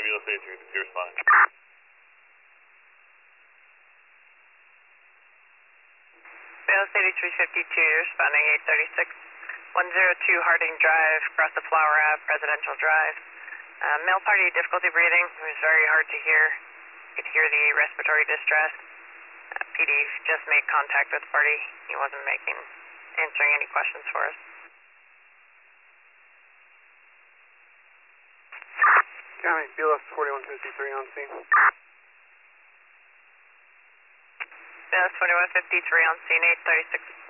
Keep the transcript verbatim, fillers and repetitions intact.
Buenos eighty-three, you're responding. Buenos eighty-three fifty-two, responding eight thirty-six. one oh two Harding Drive, across the Flower Ave, Presidential Drive. Uh, male party, difficulty breathing. It was very hard to hear. You could hear the respiratory distress. Uh, P D just made contact with the party. He wasn't making, answering any questions for us. County, B L S forty-one fifty-three on scene. B L S forty-one fifty-three on scene, eight thirty-six.